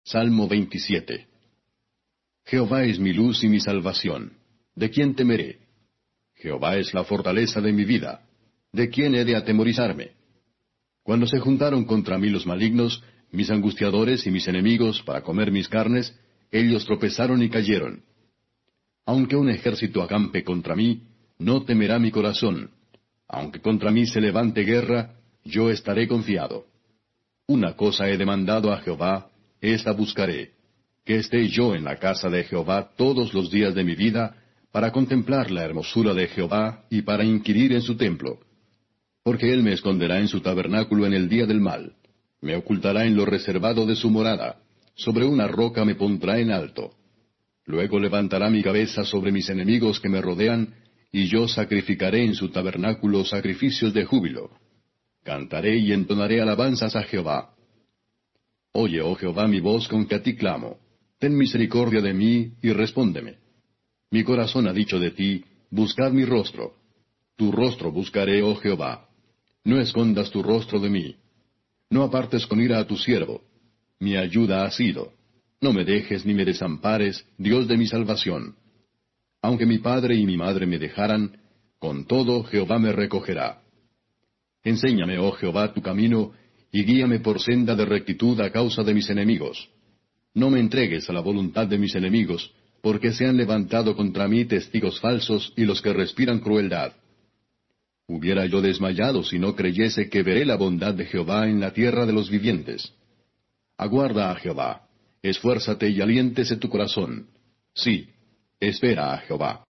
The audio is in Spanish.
Salmo 27. Jehová es mi luz y mi salvación. ¿De quién temeré? Jehová es la fortaleza de mi vida. ¿De quién he de atemorizarme? Cuando se juntaron contra mí los malignos, mis angustiadores y mis enemigos, para comer mis carnes, ellos tropezaron y cayeron. Aunque un ejército acampe contra mí, no temerá mi corazón. Aunque contra mí se levante guerra, yo estaré confiado. Una cosa he demandado a Jehová, esta buscaré, que esté yo en la casa de Jehová todos los días de mi vida, para contemplar la hermosura de Jehová y para inquirir en su templo. Porque él me esconderá en su tabernáculo en el día del mal, me ocultará en lo reservado de su morada, sobre una roca me pondrá en alto. Luego levantará mi cabeza sobre mis enemigos que me rodean, y yo sacrificaré en su tabernáculo sacrificios de júbilo. Cantaré y entonaré alabanzas a Jehová. Oye, oh Jehová, mi voz con que a ti clamo. Ten misericordia de mí y respóndeme. Mi corazón ha dicho de ti, buscad mi rostro. Tu rostro buscaré, oh Jehová. No escondas tu rostro de mí. No apartes con ira a tu siervo. Mi ayuda has sido. No me dejes ni me desampares, Dios de mi salvación. Aunque mi padre y mi madre me dejaran, con todo Jehová me recogerá. Enséñame, oh Jehová, tu camino, y guíame por senda de rectitud a causa de mis enemigos. No me entregues a la voluntad de mis enemigos, porque se han levantado contra mí testigos falsos y los que respiran crueldad. Hubiera yo desmayado si no creyese que veré la bondad de Jehová en la tierra de los vivientes. Aguarda a Jehová, esfuérzate y aliéntese tu corazón. Sí, espera a Jehová.